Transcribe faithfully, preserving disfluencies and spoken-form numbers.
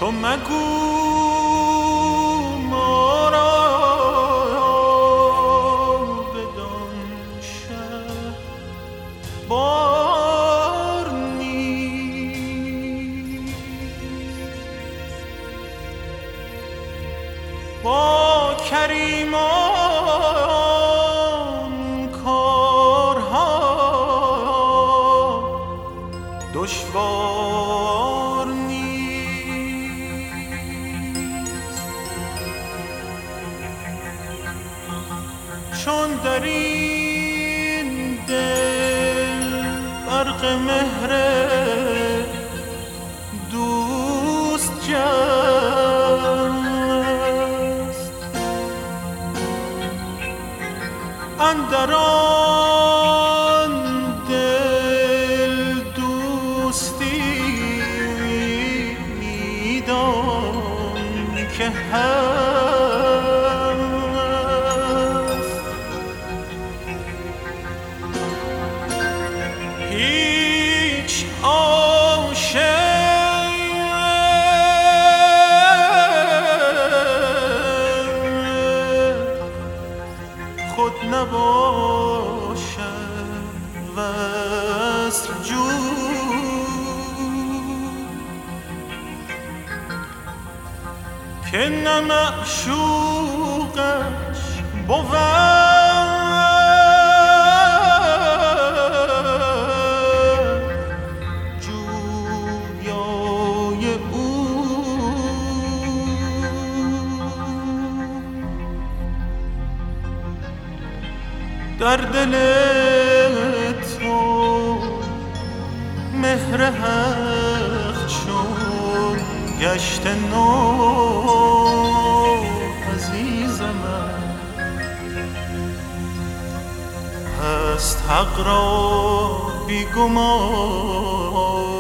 تو مگو ما را بدان شه بار نیست. با کریمان کارها دشوار نیست. چون در این دل غرق مهر دوست جست، اندر آن دل دوستی میدان که هست. هیچ عاشق خود نباشد وصل جو، که نه معشوقش بود جویای او. در دل تو مهر حق چون گشت نو عزیزم هست حق را بی گمان